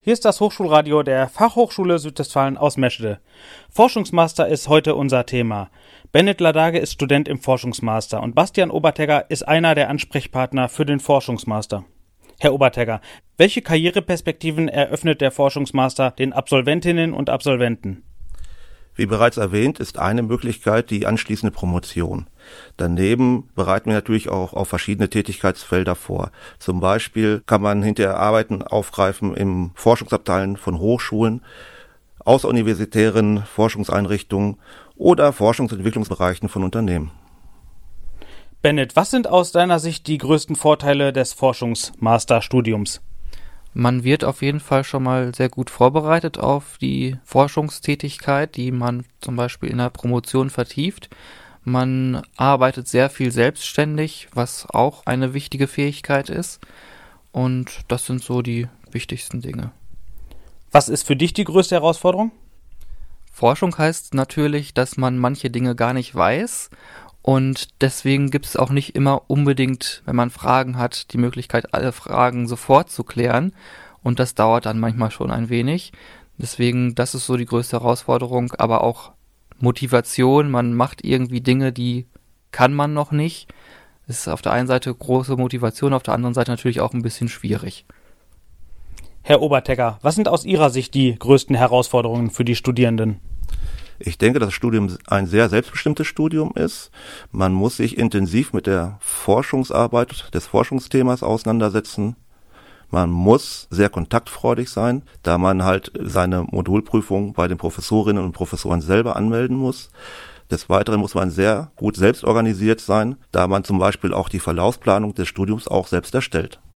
Hier ist das Hochschulradio der Fachhochschule Südwestfalen aus Meschede. Forschungsmaster ist heute unser Thema. Bennett Ladage ist Student im Forschungsmaster und Bastian Obertegger ist einer der Ansprechpartner für den Forschungsmaster. Herr Obertegger, welche Karriereperspektiven eröffnet der Forschungsmaster den Absolventinnen und Absolventen? Wie bereits erwähnt, ist eine Möglichkeit die anschließende Promotion. Daneben bereiten wir natürlich auch auf verschiedene Tätigkeitsfelder vor. Zum Beispiel kann man hinterher Arbeiten aufgreifen im Forschungsabteilen von Hochschulen, außeruniversitären Forschungseinrichtungen oder Forschungs- und Entwicklungsbereichen von Unternehmen. Bennett, was sind aus deiner Sicht die größten Vorteile des Forschungsmasterstudiums? Man wird auf jeden Fall schon mal sehr gut vorbereitet auf die Forschungstätigkeit, die man zum Beispiel in der Promotion vertieft. Man arbeitet sehr viel selbstständig, was auch eine wichtige Fähigkeit ist. Und das sind so die wichtigsten Dinge. Was ist für dich die größte Herausforderung? Forschung heißt natürlich, dass man manche Dinge gar nicht weiß. Und deswegen gibt es auch nicht immer unbedingt, wenn man Fragen hat, die Möglichkeit, alle Fragen sofort zu klären. Und das dauert dann manchmal schon ein wenig. Deswegen, das ist so die größte Herausforderung, aber auch Motivation. Man macht irgendwie Dinge, die kann man noch nicht. Das ist auf der einen Seite große Motivation, auf der anderen Seite natürlich auch ein bisschen schwierig. Herr Obertegger, was sind aus Ihrer Sicht die größten Herausforderungen für die Studierenden? Ich denke, dass das Studium ein sehr selbstbestimmtes Studium ist. Man muss sich intensiv mit der Forschungsarbeit des Forschungsthemas auseinandersetzen. Man muss sehr kontaktfreudig sein, da man halt seine Modulprüfung bei den Professorinnen und Professoren selber anmelden muss. Des Weiteren muss man sehr gut selbst organisiert sein, da man zum Beispiel auch die Verlaufsplanung des Studiums auch selbst erstellt.